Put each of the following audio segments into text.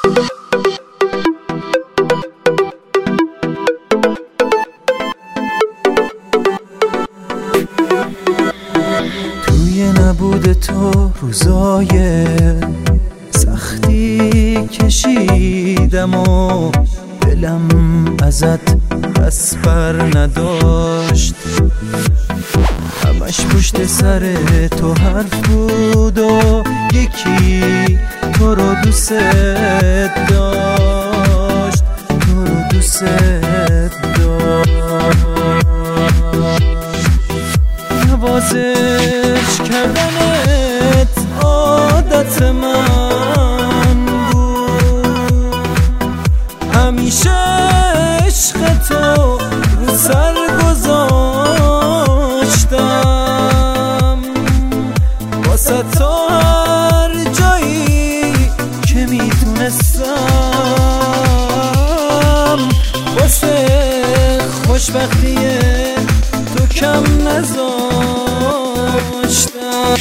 توی نبود تو روزای سختی کشیدم و دلم ازت بس بر نداشت، همش پشت سر تو حرف بود و یکی تو رو دوست داشت، تو رو دوست داشت. نوازش کردنت عادت من بود، همیشه عشق تو رو سر گذاشتم، واسه تو هر جایی که میتونستم، واسه خوشبختی تو کم نذاشتم.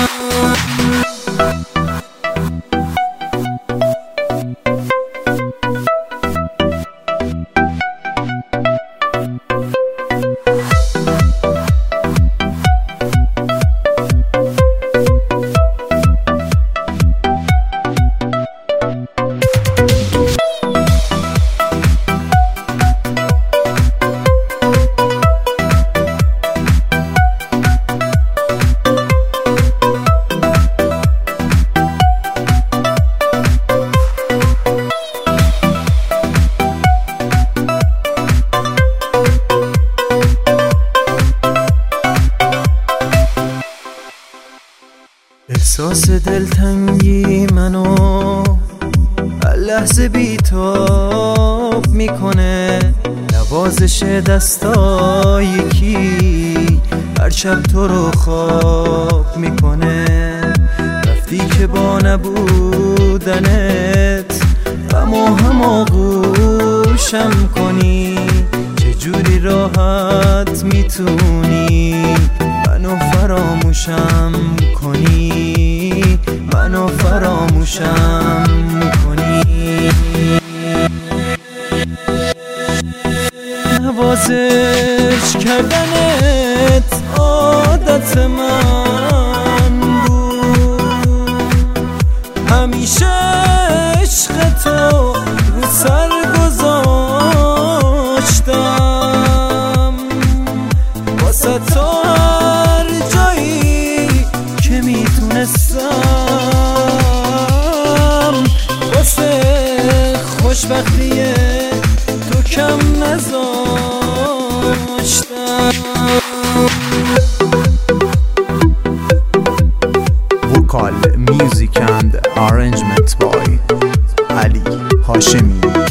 احساس دلتنگی منو لحظه بیتاب میکنه، نوازش دستای کی هر شب تو رو خواب میکنه. رفتی که با نبودنت غم و هم آغوشم کنی، چجوری راحت میتونی منو فراموشم کنی، منو فراموشم کنی. نوازش کردنت عادت من بود، همیشه عشق تو رو سر گذاشتم، واسه تو هر جایی که میتونستم، واسه خوشبختی تو کم نذاشتم. Vocal music and arrangement by Ali Hashemi.